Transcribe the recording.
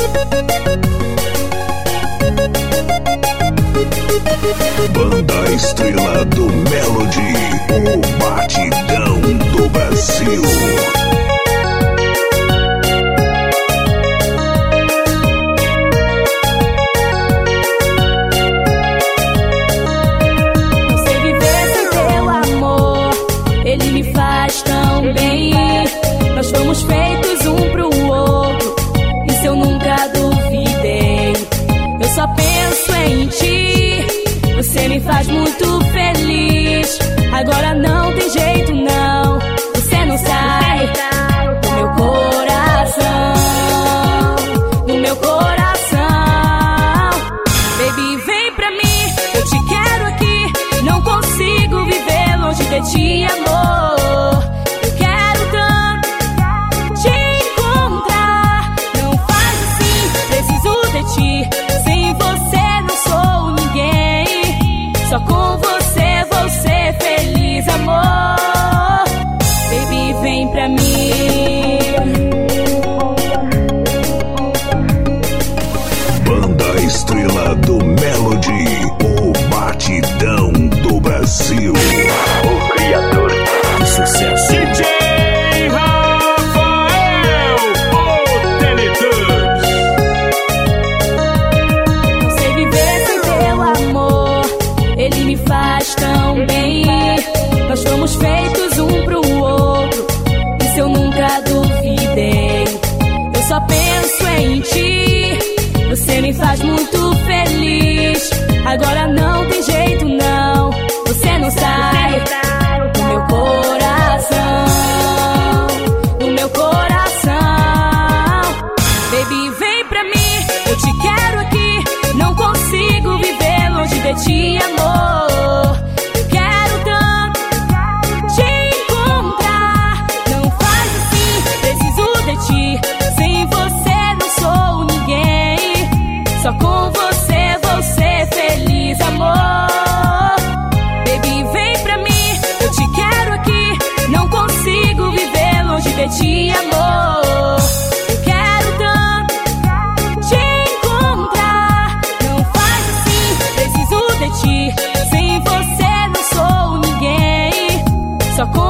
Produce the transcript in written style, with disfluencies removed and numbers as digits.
Banda Estrela do Melody, o batidão do Brasil. Não sei viver sem teu amor, ele me faz tão bem. Nós fomos feitos um pro outro, isso eu nunca duvidei. Eu só penso em ti, você me faz muito feliz. Agora não tem jeito não, você não sai do meu coração, do meu coração. Baby, vem pra mim, eu te quero aqui. Não consigo viver longe de ti, amor. Eu quero tanto te encontrar. Não faz assim, preciso de ti. Sem você não sou ninguém. Só com você vou ser feliz, amor. Baby, vem pra mim. Banda Estrela do Melody, o batidão do Brasil. O criador de sucesso. DJ Rafael, o Teletubbies. Não sei viver sem teu amor, ele me faz tão bem. Nós fomos feitos um pro outro, isso eu nunca duvidei. Eu só penso em ti, você me faz muito feliz. Agora não tem jeito não, você não sai do meu coração, do meu coração. Baby, vem pra mim, eu te quero aqui. Não consigo viver longe de ti, amor. Eu quero tanto te encontrar. Não faz assim, preciso de ti. Sem você não sou ninguém. Só com você vou ser feliz, amor. Baby, vem pra mim, eu te quero aqui. Não consigo viver longe de ti, amor. Eu quero tanto te encontrar. Não faz assim, preciso de ti. Sem você não sou ninguém. Só com